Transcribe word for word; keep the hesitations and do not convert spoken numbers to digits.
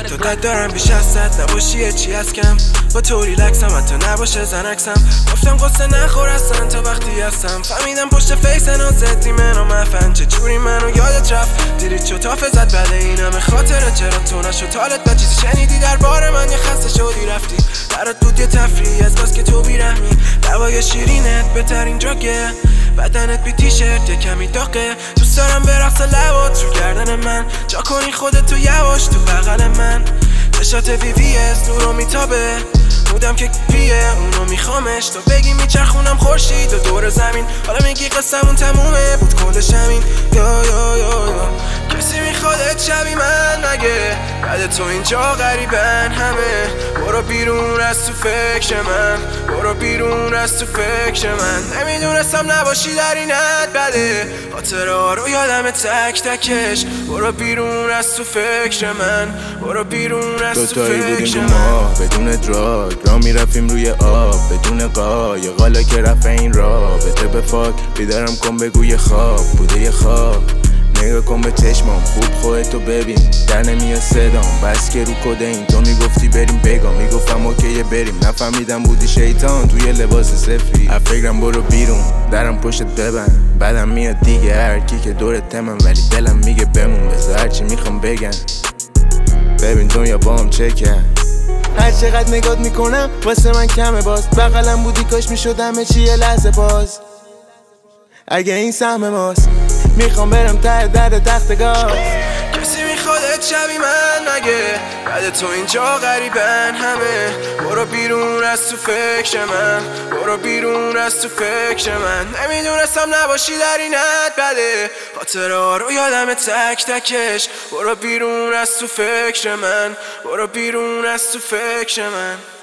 تو قد دارم بیش از صد نباشی چی از کم با تو ریلکسم حتی نباشه زنکسم گفتم قصه نخور اصلا تا وقتی هستم فهمیدم پشت فیس نازدی منو مفن چجوری منو یادت رفت دیدی چو تافه زد بله این همه خاطره چرا تو نشد حالت با چیزی شنیدی درباره من یه خسته شدی رفتی برات بود یه تفریح از بس که تو بیرحمی دوای شیرینت بهترین جاگه بدنت بی تیشرت یه کمی داغه دوست دارم برقص لبات رو گردن من جا کنی خودتو یواش تو بغل من چشات وی وی اس نورو میتابه بودم که پیه اونو میخوامش تو بگی میچرخونم خورشید و دور زمین حالا میگی قصمون تمومه بود کلش همین یا یا یا یا کسی میخوادت شبی من مگه بعد تو اینجا غریبن همه برو بیرون از تو فکر من برو بیرون از تو فکر من نمیدونستم نباشی در این حد بده خاطره ها رو یادم تک تکش برو بیرون از تو فکر من برو بیرون از تو فکر من بدون دراگ را میرفتیم روی آب بدون قایق حالا که رفت این رابطه به فاک بیدارم کن بگو یه خواب بوده یه خواب نگاه کن به چشمام خوب خودتو ببین در نمیاد صدام بس که رو کده این تو میگفتی بریم بگم میگفتم اوکیه بریم نفهمیدم بودی شیطان توی لباس سفید فکرم برو بیرون درم پشت ببند بعدم میاد دیگه هر کی که دورت تمن ولی دلم میگه بمون بذار هرچی میخوام بگن ببین دنیا با هم چه کرد هر چقدر نگات میکنم واسه من کمه باز بغلم بودی کاش میشدم چی یه لحظه باز اگه این سهم ماست میخوام برم ته در تخت گاز کسی میخوادت شبی من مگه بعد تو اینجا غریبن همه برو بیرون از تو فکر من برو بیرون از تو فکر من نمیدونستم نباشی در این حد بده خاطره ها رو یادم تک تکش برو بیرون از تو فکر من برو بیرون از تو فکر من